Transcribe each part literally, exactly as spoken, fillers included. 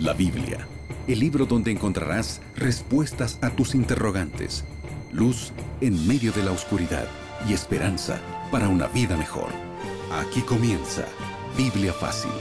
La Biblia, el libro donde encontrarás respuestas a tus interrogantes, luz en medio de la oscuridad y esperanza para una vida mejor. Aquí comienza Biblia Fácil.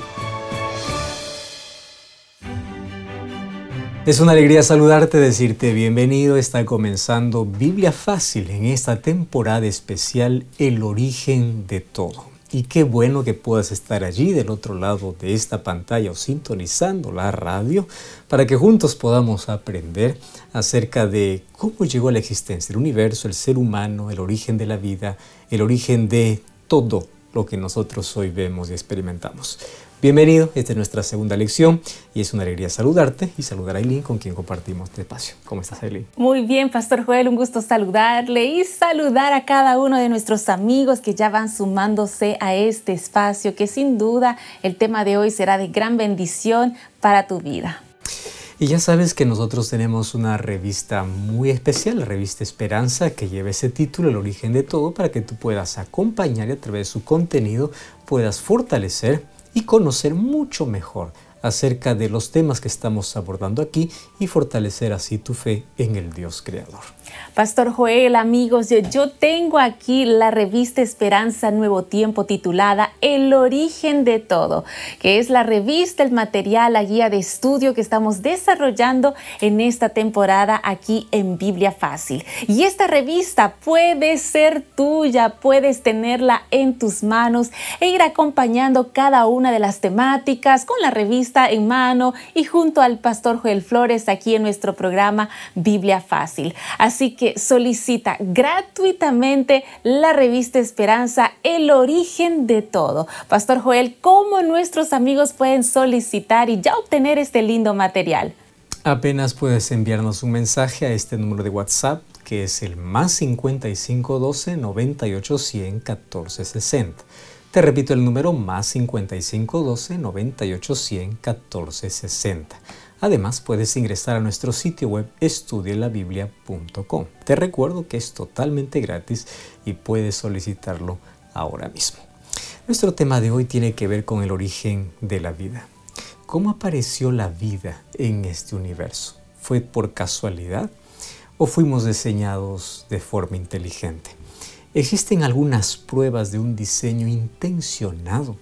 Es una alegría saludarte, decirte bienvenido. Está comenzando Biblia Fácil en esta temporada especial, El Origen de Todo. Y qué bueno que puedas estar allí del otro lado de esta pantalla o sintonizando la radio para que juntos podamos aprender acerca de cómo llegó a la existencia el universo, el ser humano, el origen de la vida, el origen de todo lo que nosotros hoy vemos y experimentamos. Bienvenido, esta es nuestra segunda lección y es una alegría saludarte y saludar a Aileen, con quien compartimos este espacio. ¿Cómo estás, Aileen? Muy bien, Pastor Joel, un gusto saludarle y saludar a cada uno de nuestros amigos que ya van sumándose a este espacio, que sin duda el tema de hoy será de gran bendición para tu vida. Y ya sabes que nosotros tenemos una revista muy especial, la revista Esperanza, que lleva ese título, El Origen de Todo, para que tú puedas acompañar y a través de su contenido puedas fortalecer y conocer mucho mejor acerca de los temas que estamos abordando aquí y fortalecer así tu fe en el Dios Creador. Pastor Joel, amigos, yo, yo tengo aquí la revista Esperanza Nuevo Tiempo titulada El Origen de Todo, que es la revista, el material, la guía de estudio que estamos desarrollando en esta temporada aquí en Biblia Fácil. Y esta revista puede ser tuya, puedes tenerla en tus manos e ir acompañando cada una de las temáticas con la revista en mano y junto al Pastor Joel Flores aquí en nuestro programa Biblia Fácil. Así que solicita gratuitamente la revista Esperanza, El Origen de Todo. Pastor Joel, ¿cómo nuestros amigos pueden solicitar y ya obtener este lindo material? Apenas puedes enviarnos un mensaje a este número de WhatsApp, que es el más cincuenta y cinco doce, noventa y ocho, cien, catorce sesenta. Te repito el número más cincuenta y cinco doce, noventa y ocho, cien, catorce sesenta. Además, puedes ingresar a nuestro sitio web estudie la biblia punto com. Te recuerdo que es totalmente gratis y puedes solicitarlo ahora mismo. Nuestro tema de hoy tiene que ver con el origen de la vida. ¿Cómo apareció la vida en este universo? ¿Fue por casualidad o fuimos diseñados de forma inteligente? Existen algunas pruebas de un diseño intencionado.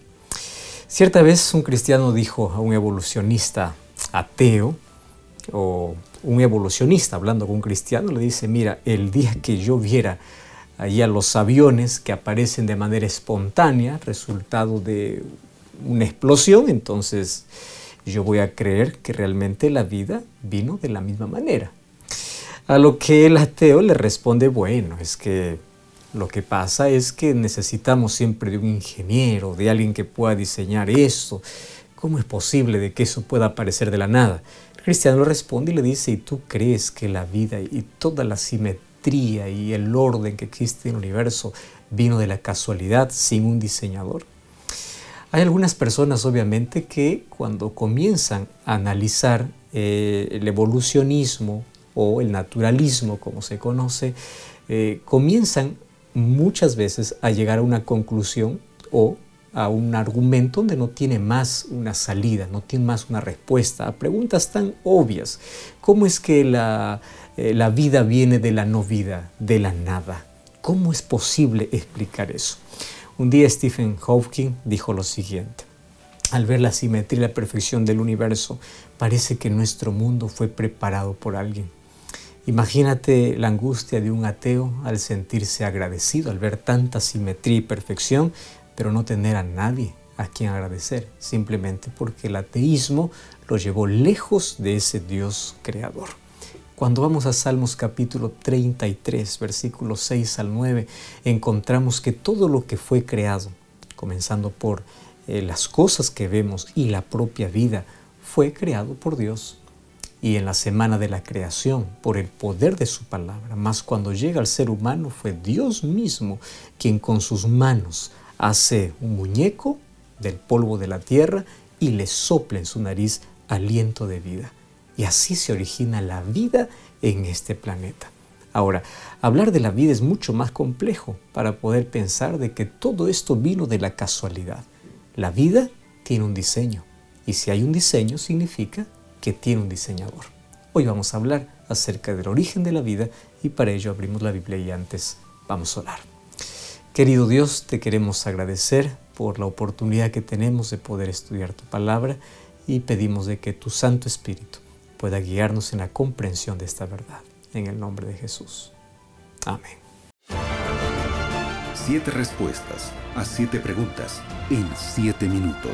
Cierta vez un cristiano dijo a un evolucionista ateo, o un evolucionista hablando con un cristiano, le dice: mira, el día que yo viera allá los aviones que aparecen de manera espontánea, resultado de una explosión, entonces yo voy a creer que realmente la vida vino de la misma manera. A lo que el ateo le responde: bueno, es que lo que pasa es que necesitamos siempre de un ingeniero, de alguien que pueda diseñar esto. ¿Cómo es posible de que eso pueda aparecer de la nada? El cristiano le responde y le dice: ¿y tú crees que la vida y toda la simetría y el orden que existe en el universo vino de la casualidad sin un diseñador? Hay algunas personas, obviamente, que cuando comienzan a analizar eh, el evolucionismo o el naturalismo, como se conoce, eh, comienzan muchas veces a llegar a una conclusión o a un argumento donde no tiene más una salida, no tiene más una respuesta a preguntas tan obvias. ¿Cómo es que la, eh, la vida viene de la no vida, de la nada? ¿Cómo es posible explicar eso? Un día Stephen Hawking dijo lo siguiente: al ver la simetría y la perfección del universo, parece que nuestro mundo fue preparado por alguien. Imagínate la angustia de un ateo al sentirse agradecido, al ver tanta simetría y perfección, pero no tener a nadie a quien agradecer, simplemente porque el ateísmo lo llevó lejos de ese Dios creador. Cuando vamos a Salmos capítulo treinta y tres, versículos seis al nueve, encontramos que todo lo que fue creado, comenzando por eh, las cosas que vemos y la propia vida, fue creado por Dios. Y en la semana de la creación, por el poder de su palabra, más cuando llega al ser humano, fue Dios mismo quien con sus manos hace un muñeco del polvo de la tierra y le sopla en su nariz aliento de vida. Y así se origina la vida en este planeta. Ahora, hablar de la vida es mucho más complejo para poder pensar de que todo esto vino de la casualidad. La vida tiene un diseño, y si hay un diseño significa que tiene un diseñador. Hoy vamos a hablar acerca del origen de la vida y para ello abrimos la Biblia y antes vamos a orar. Querido Dios, te queremos agradecer por la oportunidad que tenemos de poder estudiar tu palabra y pedimos de que tu Santo Espíritu pueda guiarnos en la comprensión de esta verdad. En el nombre de Jesús. Amén. Siete respuestas a siete preguntas en siete minutos.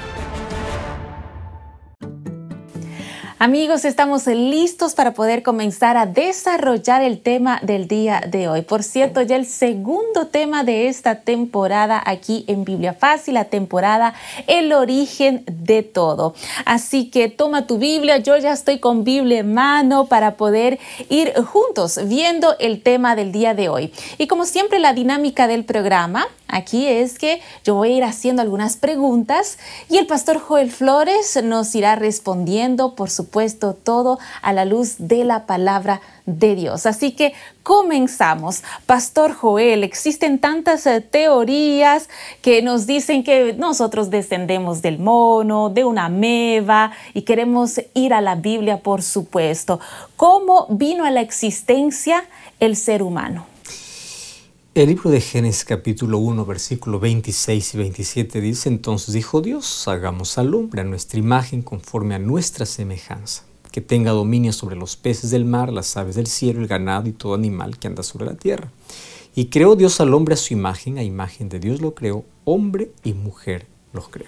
Amigos, estamos listos para poder comenzar a desarrollar el tema del día de hoy. Por cierto, ya el segundo tema de esta temporada aquí en Biblia Fácil, la temporada El origen de todo. Así que toma tu Biblia, yo ya estoy con Biblia en mano para poder ir juntos viendo el tema del día de hoy. Y como siempre, la dinámica del programa aquí es que yo voy a ir haciendo algunas preguntas y el pastor Joel Flores nos irá respondiendo, por supuesto, puesto todo a la luz de la palabra de Dios. Así que comenzamos. Pastor Joel, existen tantas eh, teorías que nos dicen que nosotros descendemos del mono, de una ameba y queremos ir a la Biblia, por supuesto. ¿Cómo vino a la existencia el ser humano? El libro de Génesis capítulo uno, versículos veintiséis y veintisiete dice: Entonces dijo Dios, hagamos al hombre a nuestra imagen conforme a nuestra semejanza, que tenga dominio sobre los peces del mar, las aves del cielo, el ganado y todo animal que anda sobre la tierra. Y creó Dios al hombre a su imagen, a imagen de Dios lo creó, hombre y mujer los creó.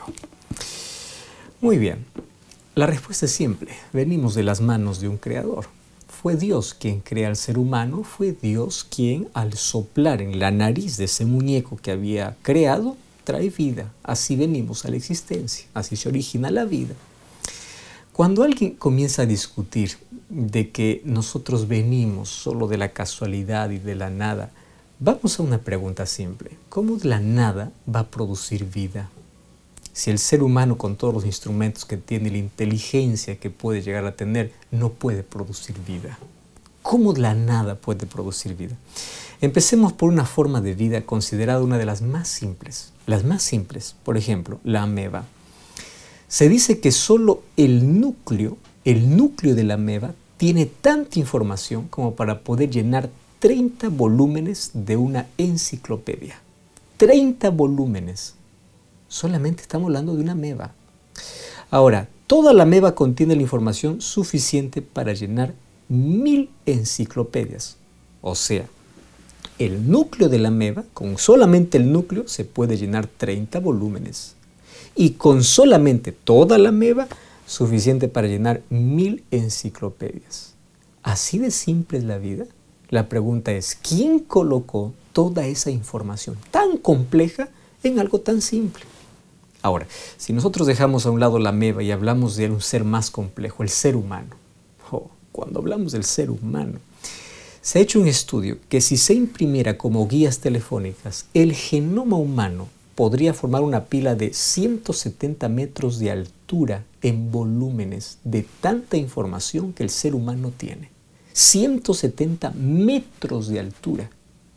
Muy bien, la respuesta es simple, venimos de las manos de un creador. Fue Dios quien crea al ser humano, fue Dios quien al soplar en la nariz de ese muñeco que había creado, trae vida. Así venimos a la existencia, así se origina la vida. Cuando alguien comienza a discutir de que nosotros venimos solo de la casualidad y de la nada, vamos a una pregunta simple. ¿Cómo de la nada va a producir vida? Si el ser humano, con todos los instrumentos que tiene, la inteligencia que puede llegar a tener, no puede producir vida. ¿Cómo de la nada puede producir vida? Empecemos por una forma de vida considerada una de las más simples. Las más simples, por ejemplo, la ameba. Se dice que solo el núcleo, el núcleo de la ameba, tiene tanta información como para poder llenar treinta volúmenes de una enciclopedia. treinta volúmenes. Solamente estamos hablando de una ameba. Ahora, toda la ameba contiene la información suficiente para llenar mil enciclopedias. O sea, el núcleo de la ameba, con solamente el núcleo, se puede llenar treinta volúmenes. Y con solamente toda la ameba, suficiente para llenar mil enciclopedias. ¿Así de simple es la vida? La pregunta es, ¿quién colocó toda esa información tan compleja en algo tan simple? Ahora, si nosotros dejamos a un lado la ameba y hablamos de un ser más complejo, el ser humano, oh, cuando hablamos del ser humano, se ha hecho un estudio que si se imprimiera como guías telefónicas, el genoma humano podría formar una pila de ciento setenta metros de altura en volúmenes de tanta información que el ser humano tiene. ciento setenta metros de altura.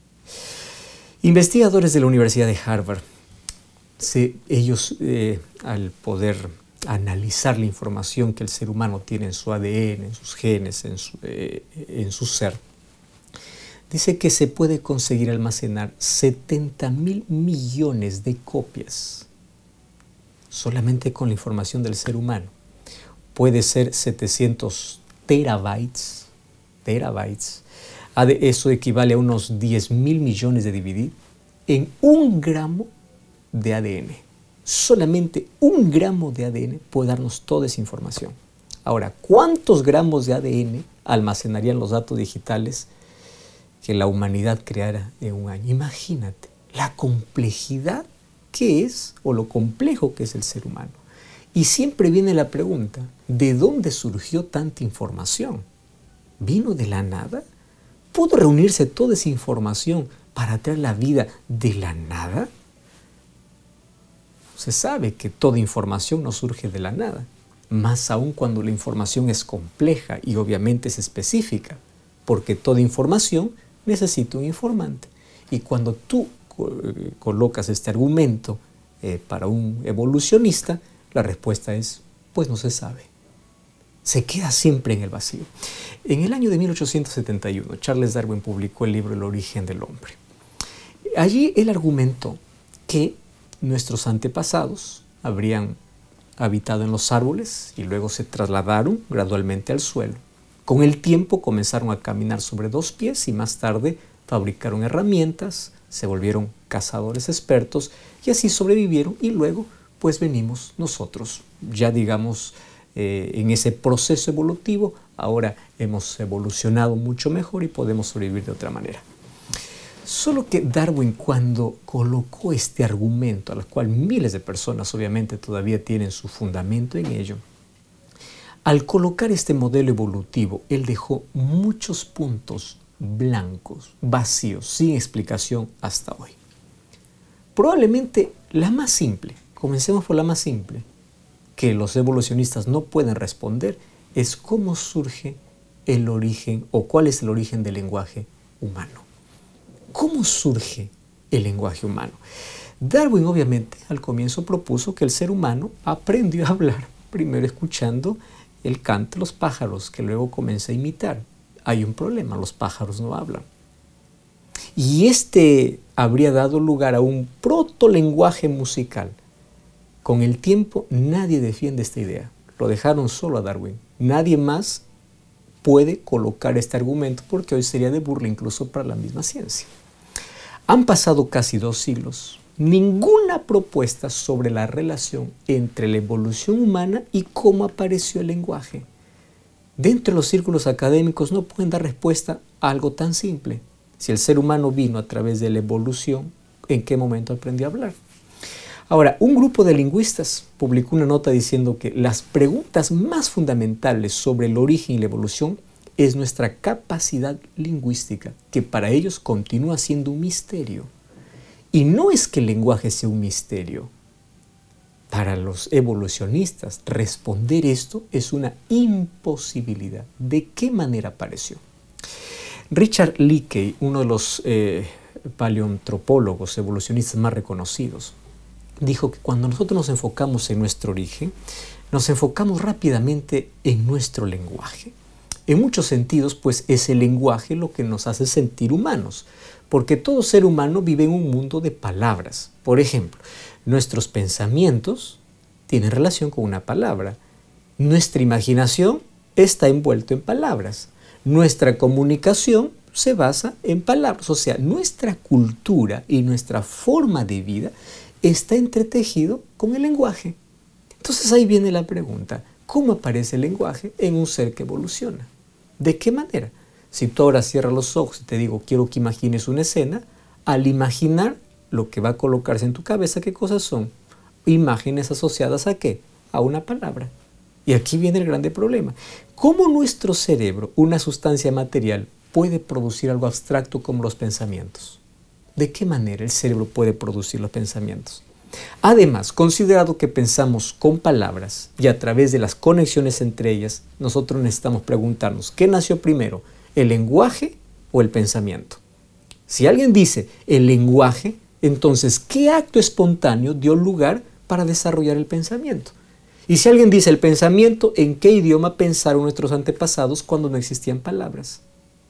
Investigadores de la Universidad de Harvard, Sí, ellos eh, al poder analizar la información que el ser humano tiene en su A D N, en sus genes, en su, eh, en su ser, dice que se puede conseguir almacenar setenta mil millones de copias solamente con la información del ser humano. Puede ser setecientos terabytes, terabytes. Eso equivale a unos diez mil millones de D V D en un gramo de A D N. Solamente un gramo de A D N puede darnos toda esa información. Ahora, ¿cuántos gramos de A D N almacenarían los datos digitales que la humanidad creara en un año? Imagínate la complejidad que es o lo complejo que es el ser humano. Y siempre viene la pregunta, ¿de dónde surgió tanta información? ¿Vino de la nada? ¿Pudo reunirse toda esa información para traer la vida de la nada? Se sabe que toda información no surge de la nada, más aún cuando la información es compleja y obviamente es específica, porque toda información necesita un informante. Y cuando tú colocas este argumento eh, para un evolucionista, la respuesta es, pues no se sabe. Se queda siempre en el vacío. En el año de mil ochocientos setenta y uno, Charles Darwin publicó el libro El origen del hombre. Allí él argumentó que nuestros antepasados habrían habitado en los árboles y luego se trasladaron gradualmente al suelo. Con el tiempo comenzaron a caminar sobre dos pies y más tarde fabricaron herramientas, se volvieron cazadores expertos y así sobrevivieron, y luego pues venimos nosotros, ya digamos eh, en ese proceso evolutivo. Ahora hemos evolucionado mucho mejor y podemos sobrevivir de otra manera. Solo que Darwin, cuando colocó este argumento, al cual miles de personas obviamente todavía tienen su fundamento en ello, al colocar este modelo evolutivo, él dejó muchos puntos blancos, vacíos, sin explicación hasta hoy. Probablemente la más simple, comencemos por la más simple, que los evolucionistas no pueden responder, es cómo surge el origen o cuál es el origen del lenguaje humano. ¿Cómo surge el lenguaje humano? Darwin obviamente al comienzo propuso que el ser humano aprendió a hablar primero escuchando el canto de los pájaros, que luego comienza a imitar. Hay un problema, los pájaros no hablan. Y este habría dado lugar a un protolenguaje musical. Con el tiempo nadie defiende esta idea. Lo dejaron solo a Darwin. Nadie más puede colocar este argumento porque hoy sería de burla incluso para la misma ciencia. Han pasado casi dos siglos. Ninguna propuesta sobre la relación entre la evolución humana y cómo apareció el lenguaje. Dentro de los círculos académicos no pueden dar respuesta a algo tan simple. Si el ser humano vino a través de la evolución, ¿en qué momento aprendió a hablar? Ahora, un grupo de lingüistas publicó una nota diciendo que las preguntas más fundamentales sobre el origen y la evolución es nuestra capacidad lingüística, que para ellos continúa siendo un misterio. Y no es que el lenguaje sea un misterio. Para los evolucionistas, responder esto es una imposibilidad. ¿De qué manera apareció? Richard Leakey, uno de los eh, paleoantropólogos evolucionistas más reconocidos, dijo que cuando nosotros nos enfocamos en nuestro origen, nos enfocamos rápidamente en nuestro lenguaje. En muchos sentidos, pues es el lenguaje lo que nos hace sentir humanos, porque todo ser humano vive en un mundo de palabras. Por ejemplo, nuestros pensamientos tienen relación con una palabra. Nuestra imaginación está envuelta en palabras. Nuestra comunicación se basa en palabras. O sea, nuestra cultura y nuestra forma de vida está entretejido con el lenguaje. Entonces ahí viene la pregunta: ¿cómo aparece el lenguaje en un ser que evoluciona? ¿De qué manera? Si tú ahora cierras los ojos y te digo, quiero que imagines una escena, al imaginar lo que va a colocarse en tu cabeza, ¿qué cosas son? Imágenes asociadas ¿a qué? A una palabra. Y aquí viene el grande problema. ¿Cómo nuestro cerebro, una sustancia material, puede producir algo abstracto como los pensamientos? ¿De qué manera el cerebro puede producir los pensamientos? Además, considerado que pensamos con palabras y a través de las conexiones entre ellas, nosotros necesitamos preguntarnos, ¿qué nació primero? ¿El lenguaje o el pensamiento? Si alguien dice el lenguaje, entonces, ¿qué acto espontáneo dio lugar para desarrollar el pensamiento? Y si alguien dice el pensamiento, ¿en qué idioma pensaron nuestros antepasados cuando no existían palabras?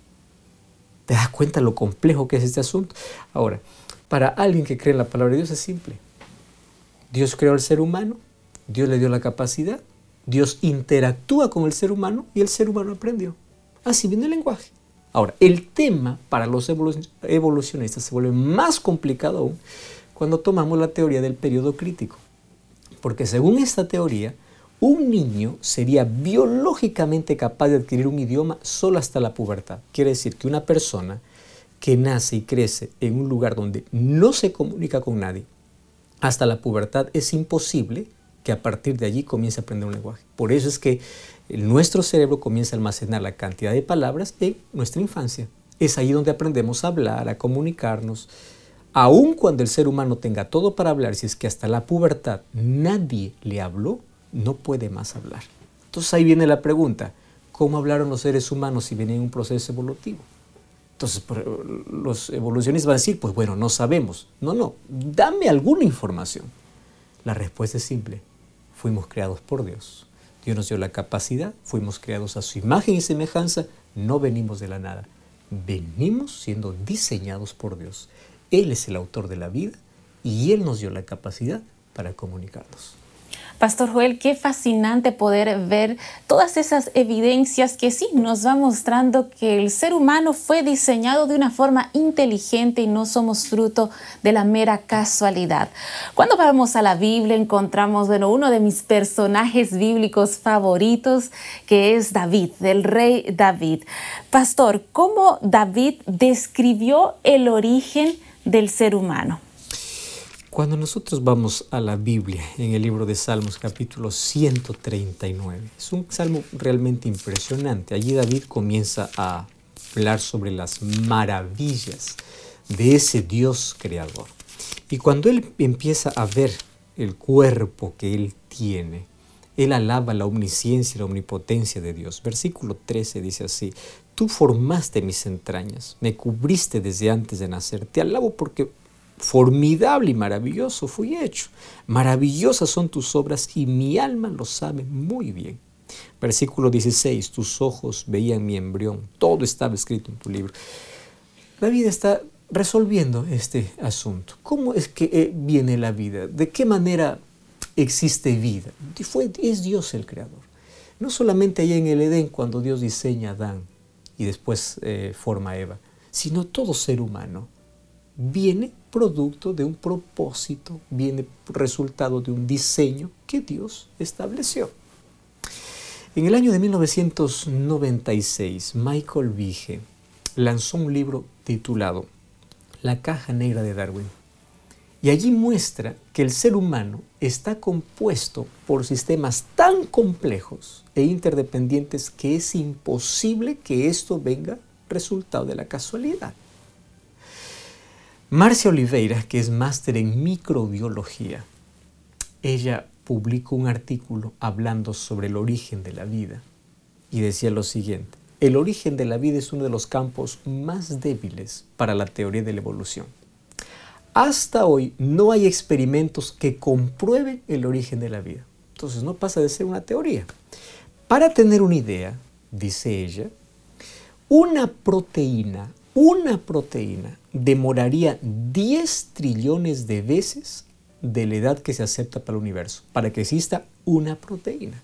¿Te das cuenta lo complejo que es este asunto? Ahora, para alguien que cree en la palabra de Dios es simple. Dios creó al ser humano, Dios le dio la capacidad, Dios interactúa con el ser humano y el ser humano aprendió. Así viene el lenguaje. Ahora, el tema para los evolucionistas se vuelve más complicado aún cuando tomamos la teoría del periodo crítico. Porque según esta teoría, un niño sería biológicamente capaz de adquirir un idioma solo hasta la pubertad. Quiere decir que una persona que nace y crece en un lugar donde no se comunica con nadie, hasta la pubertad es imposible que a partir de allí comience a aprender un lenguaje. Por eso es que nuestro cerebro comienza a almacenar la cantidad de palabras en nuestra infancia. Es ahí donde aprendemos a hablar, a comunicarnos. Aun cuando el ser humano tenga todo para hablar, si es que hasta la pubertad nadie le habló, no puede más hablar. Entonces ahí viene la pregunta, ¿cómo hablaron los seres humanos si venían en un proceso evolutivo? Entonces los evolucionistas van a decir, pues bueno, no sabemos. No, no, dame alguna información. La respuesta es simple, fuimos creados por Dios. Dios nos dio la capacidad, fuimos creados a su imagen y semejanza, no venimos de la nada, venimos siendo diseñados por Dios. Él es el autor de la vida y Él nos dio la capacidad para comunicarnos. Pastor Joel, qué fascinante poder ver todas esas evidencias que sí nos va mostrando que el ser humano fue diseñado de una forma inteligente y no somos fruto de la mera casualidad. Cuando vamos a la Biblia encontramos, bueno, uno de mis personajes bíblicos favoritos, que es David, el rey David. Pastor, ¿cómo David describió el origen del ser humano? Cuando nosotros vamos a la Biblia, en el libro de Salmos, capítulo ciento treinta y nueve, es un salmo realmente impresionante. Allí David comienza a hablar sobre las maravillas de ese Dios creador. Y cuando él empieza a ver el cuerpo que él tiene, él alaba la omnisciencia y la omnipotencia de Dios. Versículo trece dice así: tú formaste mis entrañas, me cubriste desde antes de nacer. Te alabo porque formidable y maravilloso fui hecho. Maravillosas son tus obras y mi alma lo sabe muy bien. Versículo dieciséis, tus ojos veían mi embrión, todo estaba escrito en tu libro. La vida está resolviendo este asunto. ¿Cómo es que eh, viene la vida? ¿De qué manera existe vida? Fue, es Dios el creador. No solamente allá en el Edén, cuando Dios diseña a Adán y después eh, forma a Eva, sino todo ser humano viene producto de un propósito, viene resultado de un diseño que Dios estableció. En el año de mil novecientos noventa y seis, Michael Behe lanzó un libro titulado La caja negra de Darwin. Y allí muestra que el ser humano está compuesto por sistemas tan complejos e interdependientes que es imposible que esto venga resultado de la casualidad. Marcia Oliveira, que es máster en microbiología, ella publicó un artículo hablando sobre el origen de la vida y decía lo siguiente: el origen de la vida es uno de los campos más débiles para la teoría de la evolución. Hasta hoy no hay experimentos que comprueben el origen de la vida. Entonces no pasa de ser una teoría. Para tener una idea, dice ella, una proteína, una proteína demoraría diez trillones de veces de la edad que se acepta para el universo, para que exista una proteína.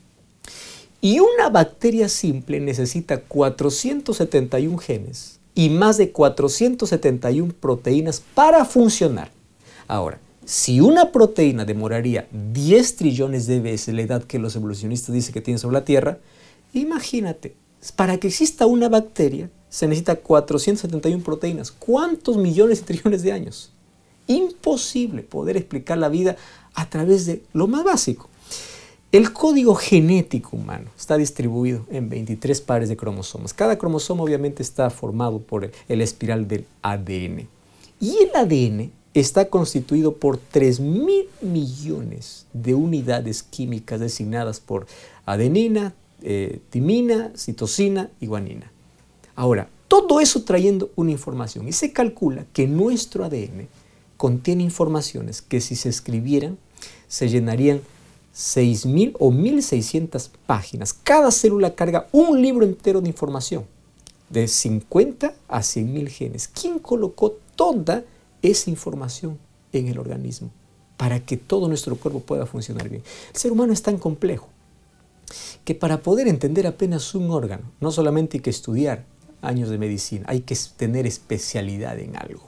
Y una bacteria simple necesita cuatrocientos setenta y uno genes y más de cuatrocientas setenta y una proteínas para funcionar. Ahora, si una proteína demoraría diez trillones de veces la edad que los evolucionistas dicen que tiene sobre la Tierra, imagínate, para que exista una bacteria se necesita cuatrocientas setenta y una proteínas. ¿Cuántos millones y trillones de años? Imposible poder explicar la vida a través de lo más básico. El código genético humano está distribuido en veintitrés pares de cromosomas. Cada cromosoma obviamente está formado por el espiral del A D N. Y el A D N está constituido por tres mil millones de unidades químicas designadas por adenina, eh, timina, citosina y guanina. Ahora, todo eso trayendo una información y se calcula que nuestro A D N contiene informaciones que si se escribieran se llenarían seis mil o mil seiscientas páginas. Cada célula carga un libro entero de información, de cincuenta a cien mil genes. ¿Quién colocó toda esa información en el organismo para que todo nuestro cuerpo pueda funcionar bien? El ser humano es tan complejo que para poder entender apenas un órgano, no solamente hay que estudiar años de medicina, hay que tener especialidad en algo.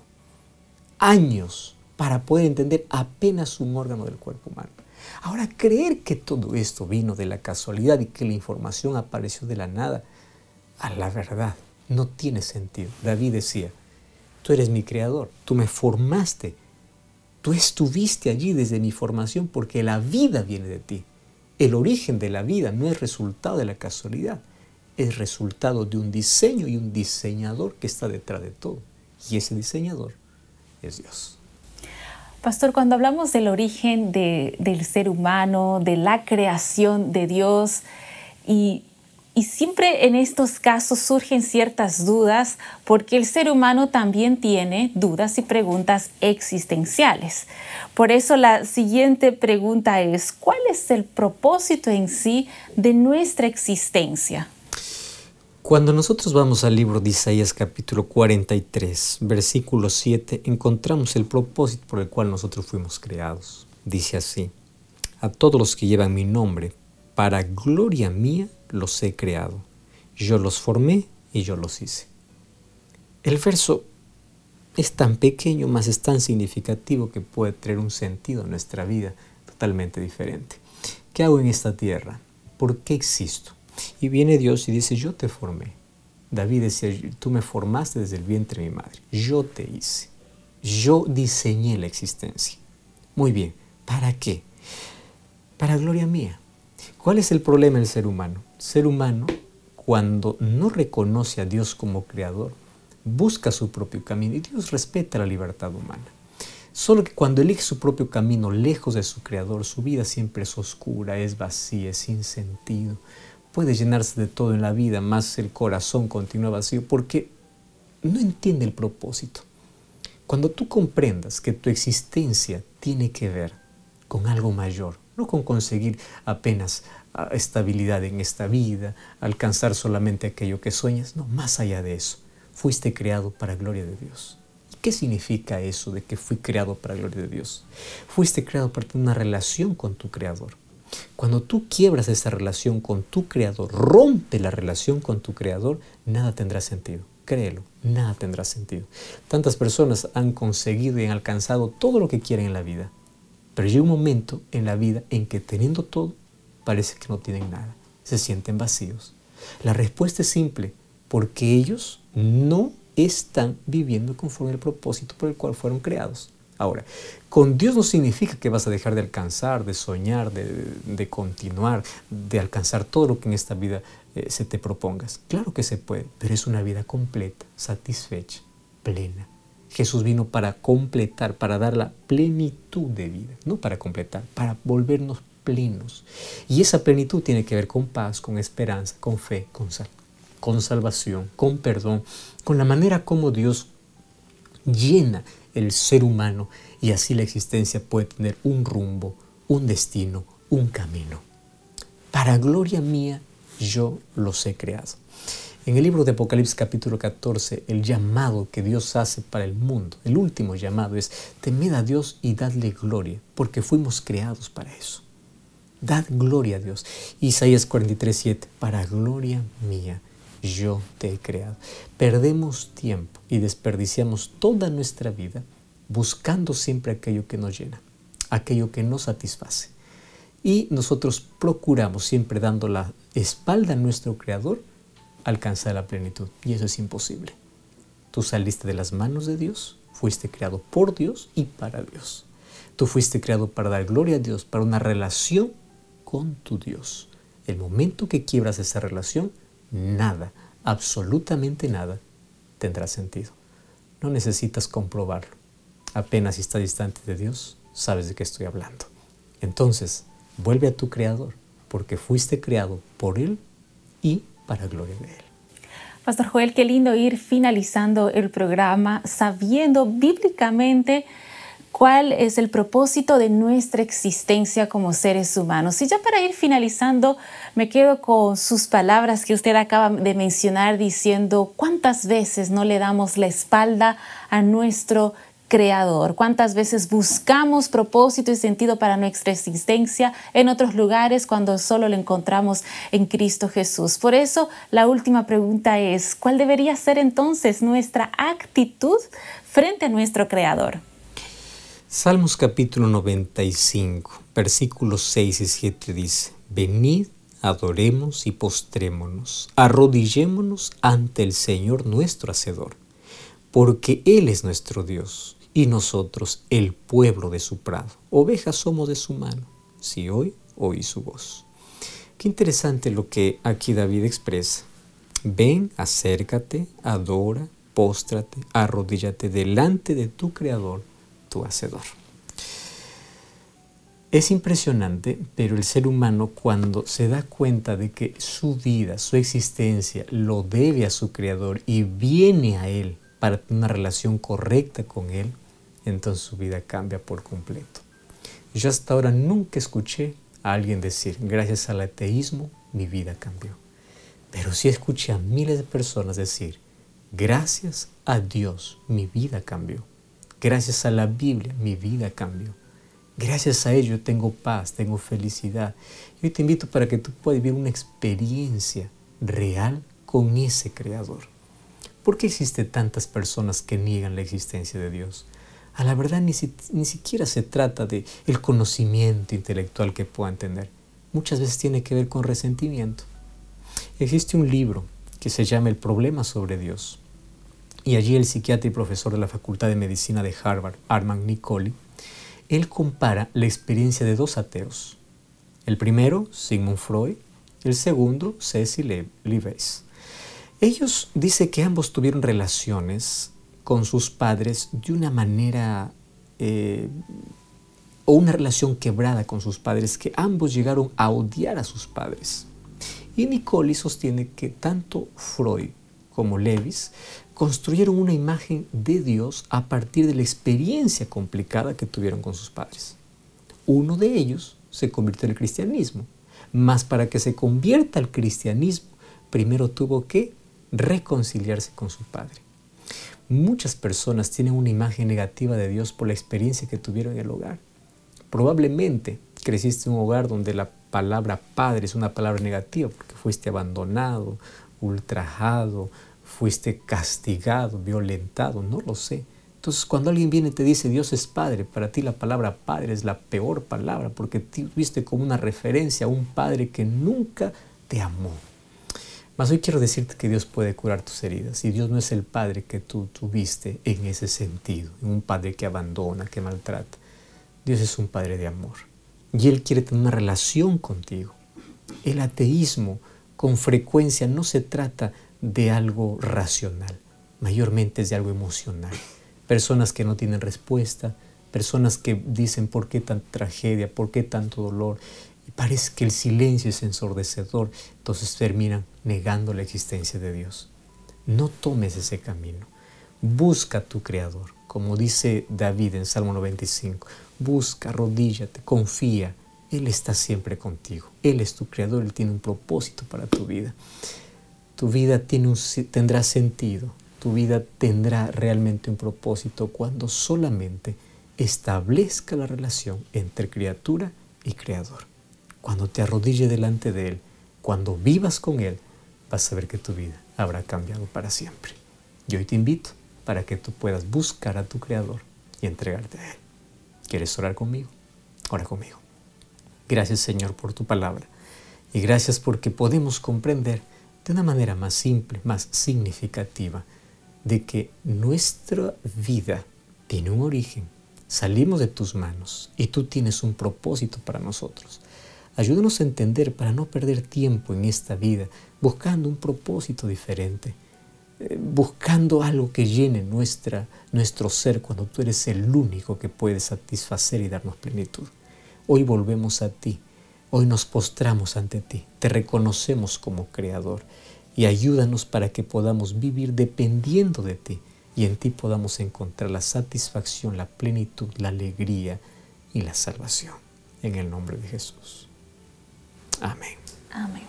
Años para poder entender apenas un órgano del cuerpo humano. Ahora, creer que todo esto vino de la casualidad y que la información apareció de la nada, a la verdad, no tiene sentido. David decía, tú eres mi creador, tú me formaste, tú estuviste allí desde mi formación porque la vida viene de ti. El origen de la vida no es resultado de la casualidad, es resultado de un diseño y un diseñador que está detrás de todo. Y ese diseñador es Dios. Pastor, cuando hablamos del origen de, del ser humano, de la creación de Dios y, Y siempre en estos casos surgen ciertas dudas porque el ser humano también tiene dudas y preguntas existenciales. Por eso la siguiente pregunta es, ¿cuál es el propósito en sí de nuestra existencia? Cuando nosotros vamos al libro de Isaías capítulo cuarenta y tres, versículo siete, encontramos el propósito por el cual nosotros fuimos creados. Dice así: a todos los que llevan mi nombre, para gloria mía los he creado. Yo los formé y yo los hice. El verso es tan pequeño, mas es tan significativo que puede tener un sentido en nuestra vida totalmente diferente. ¿Qué hago en esta tierra? ¿Por qué existo? Y viene Dios y dice, yo te formé. David decía, tú me formaste desde el vientre de mi madre. Yo te hice. Yo diseñé la existencia. Muy bien, ¿para qué? Para gloria mía. ¿Cuál es el problema del ser humano? El ser humano, cuando no reconoce a Dios como creador, busca su propio camino y Dios respeta la libertad humana. Solo que cuando elige su propio camino lejos de su creador, su vida siempre es oscura, es vacía, es sin sentido. Puede llenarse de todo en la vida, más el corazón continúa vacío porque no entiende el propósito. Cuando tú comprendas que tu existencia tiene que ver con algo mayor, no con conseguir apenas uh, estabilidad en esta vida, alcanzar solamente aquello que sueñas, no, más allá de eso, fuiste creado para gloria de Dios. ¿Y qué significa eso de que fui creado para gloria de Dios? Fuiste creado para tener una relación con tu Creador. Cuando tú quiebras esa relación con tu Creador, rompe la relación con tu Creador, nada tendrá sentido. Créelo, nada tendrá sentido. Tantas personas han conseguido y han alcanzado todo lo que quieren en la vida, pero llega un momento en la vida en que teniendo todo, parece que no tienen nada. Se sienten vacíos. La respuesta es simple, porque ellos no están viviendo conforme al propósito por el cual fueron creados. Ahora, con Dios no significa que vas a dejar de alcanzar, de soñar, de, de continuar, de alcanzar todo lo que en esta vida eh, se te propongas. Claro que se puede, pero es una vida completa, satisfecha, plena. Jesús vino para completar, para dar la plenitud de vida, no para completar, para volvernos plenos. Y esa plenitud tiene que ver con paz, con esperanza, con fe, con, sal, con salvación, con perdón, con la manera como Dios llena el ser humano y así la existencia puede tener un rumbo, un destino, un camino. Para gloria mía yo los he creado. En el libro de Apocalipsis capítulo catorce, el llamado que Dios hace para el mundo, el último llamado es: temed a Dios y dadle gloria, porque fuimos creados para eso. Dad gloria a Dios. Isaías cuarenta y tres, siete, para gloria mía yo te he creado. Perdemos tiempo y desperdiciamos toda nuestra vida buscando siempre aquello que nos llena, aquello que nos satisface. Y nosotros procuramos, siempre dando la espalda a nuestro Creador, alcanzar la plenitud. Y eso es imposible. Tú saliste de las manos de Dios, fuiste creado por Dios y para Dios. Tú fuiste creado para dar gloria a Dios, para una relación con tu Dios. El momento que quiebras esa relación, nada, absolutamente nada, tendrá sentido. No necesitas comprobarlo. Apenas si estás distante de Dios, sabes de qué estoy hablando. Entonces, vuelve a tu Creador, porque fuiste creado por Él y para gloria de Él. Pastor Joel, qué lindo ir finalizando el programa sabiendo bíblicamente cuál es el propósito de nuestra existencia como seres humanos. Y ya para ir finalizando, me quedo con sus palabras que usted acaba de mencionar diciendo cuántas veces no le damos la espalda a nuestro Creador, cuántas veces buscamos propósito y sentido para nuestra existencia en otros lugares cuando solo lo encontramos en Cristo Jesús. Por eso la última pregunta es, ¿cuál debería ser entonces nuestra actitud frente a nuestro Creador? Salmos capítulo noventa y cinco, versículos seis y siete dice: venid, adoremos y postrémonos, arrodillémonos ante el Señor nuestro Hacedor, porque Él es nuestro Dios y nosotros el pueblo de su prado. Ovejas somos de su mano, si hoy oí su voz. Qué interesante lo que aquí David expresa. Ven, acércate, adora, póstrate, arrodíllate delante de tu Creador, tu Hacedor. Es impresionante, pero el ser humano, cuando se da cuenta de que su vida, su existencia, lo debe a su Creador y viene a Él para tener una relación correcta con Él, entonces su vida cambia por completo. Yo hasta ahora nunca escuché a alguien decir, gracias al ateísmo, mi vida cambió. Pero sí escuché a miles de personas decir, gracias a Dios, mi vida cambió. Gracias a la Biblia, mi vida cambió. Gracias a ello tengo paz, tengo felicidad. Yo te invito para que tú puedas vivir una experiencia real con ese Creador. ¿Por qué existen tantas personas que niegan la existencia de Dios? A la verdad ni, si, ni siquiera se trata de el conocimiento intelectual que puedan tener. Muchas veces tiene que ver con resentimiento. Existe un libro que se llama El problema sobre Dios. Y allí el psiquiatra y profesor de la Facultad de Medicina de Harvard, Armand Nicoli, él compara la experiencia de dos ateos. El primero, Sigmund Freud, el segundo, Cecil Lewis. Ellos dicen que ambos tuvieron relaciones con sus padres de una manera, eh, o una relación quebrada con sus padres, que ambos llegaron a odiar a sus padres. Y Nicoli sostiene que tanto Freud como Lewis construyeron una imagen de Dios a partir de la experiencia complicada que tuvieron con sus padres. Uno de ellos se convirtió en el cristianismo, mas para que se convierta al cristianismo, primero tuvo que reconciliarse con su padre. Muchas personas tienen una imagen negativa de Dios por la experiencia que tuvieron en el hogar. Probablemente creciste en un hogar donde la palabra padre es una palabra negativa porque fuiste abandonado, ultrajado, fuiste castigado, violentado, no lo sé. Entonces cuando alguien viene y te dice Dios es Padre, para ti la palabra Padre es la peor palabra porque tuviste como una referencia a un Padre que nunca te amó. Mas hoy quiero decirte que Dios puede curar tus heridas y Dios no es el Padre que tú tuviste en ese sentido, un Padre que abandona, que maltrata. Dios es un Padre de amor y Él quiere tener una relación contigo. El ateísmo con frecuencia no se trata de algo racional, mayormente es de algo emocional. Personas que no tienen respuesta, personas que dicen ¿por qué tanta tragedia? ¿Por qué tanto dolor? Y parece que el silencio es ensordecedor, entonces terminan negando la existencia de Dios. No tomes ese camino, busca a tu Creador, como dice David en Salmo noventa y cinco, busca, arrodíllate, confía, Él está siempre contigo, Él es tu Creador, Él tiene un propósito para tu vida. Tu vida tiene un, tendrá sentido, tu vida tendrá realmente un propósito cuando solamente establezca la relación entre criatura y Creador. Cuando te arrodilles delante de Él, cuando vivas con Él, vas a ver que tu vida habrá cambiado para siempre. Y hoy te invito para que tú puedas buscar a tu Creador y entregarte a Él. ¿Quieres orar conmigo? Ora conmigo. Gracias, Señor, por tu palabra y gracias porque podemos comprender de una manera más simple, más significativa, de que nuestra vida tiene un origen. Salimos de tus manos y tú tienes un propósito para nosotros. Ayúdanos a entender para no perder tiempo en esta vida, buscando un propósito diferente, eh, buscando algo que llene nuestra, nuestro ser cuando tú eres el único que puede satisfacer y darnos plenitud. Hoy volvemos a ti. Hoy nos postramos ante ti, te reconocemos como Creador y ayúdanos para que podamos vivir dependiendo de ti y en ti podamos encontrar la satisfacción, la plenitud, la alegría y la salvación. En el nombre de Jesús. Amén. Amén.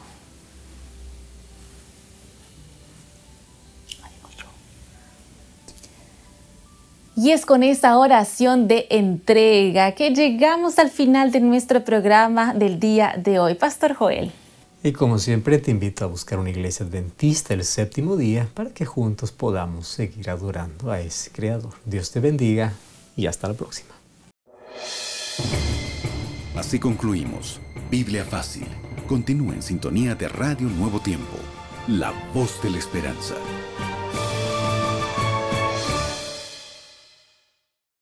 Y es con esta oración de entrega que llegamos al final de nuestro programa del día de hoy. Pastor Joel. Y como siempre te invito a buscar una iglesia adventista el séptimo día para que juntos podamos seguir adorando a ese Creador. Dios te bendiga y hasta la próxima. Así concluimos Biblia Fácil. Continúa en sintonía de Radio Nuevo Tiempo, la voz de la esperanza.